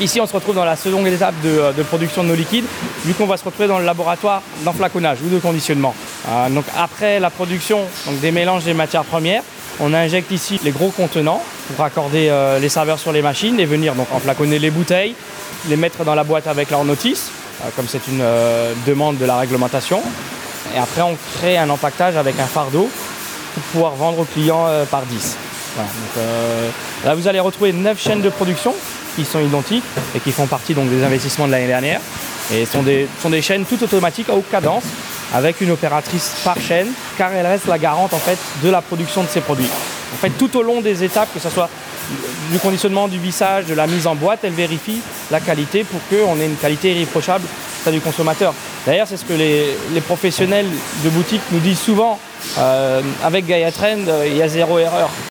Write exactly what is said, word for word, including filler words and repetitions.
ici, on se retrouve dans la seconde étape de, de production de nos liquides, vu qu'on va se retrouver dans le laboratoire d'enflaconnage ou de conditionnement. Euh, donc après la production donc des mélanges des matières premières, on injecte ici les gros contenants pour raccorder euh, les serveurs sur les machines et venir donc enflaconner les bouteilles, les mettre dans la boîte avec leur notice, euh, comme c'est une euh, demande de la réglementation. Et après, on crée un empaquetage avec un fardeau pour pouvoir vendre aux clients euh, par dix. Voilà, donc, euh, là, vous allez retrouver neuf chaînes de production qui sont identiques et qui font partie donc, des investissements de l'année dernière. Et ce sont des, sont des chaînes toutes automatiques à haute cadence avec une opératrice par chaîne, car elle reste la garante en fait, de la production de ces produits. En fait, tout au long des étapes, que ce soit du conditionnement, du vissage, de la mise en boîte, elle vérifie la qualité pour qu'on ait une qualité irréprochable du consommateur. D'ailleurs, c'est ce que les, les professionnels de boutique nous disent souvent. Euh, avec Gaia Trend, euh, il y a zéro erreur.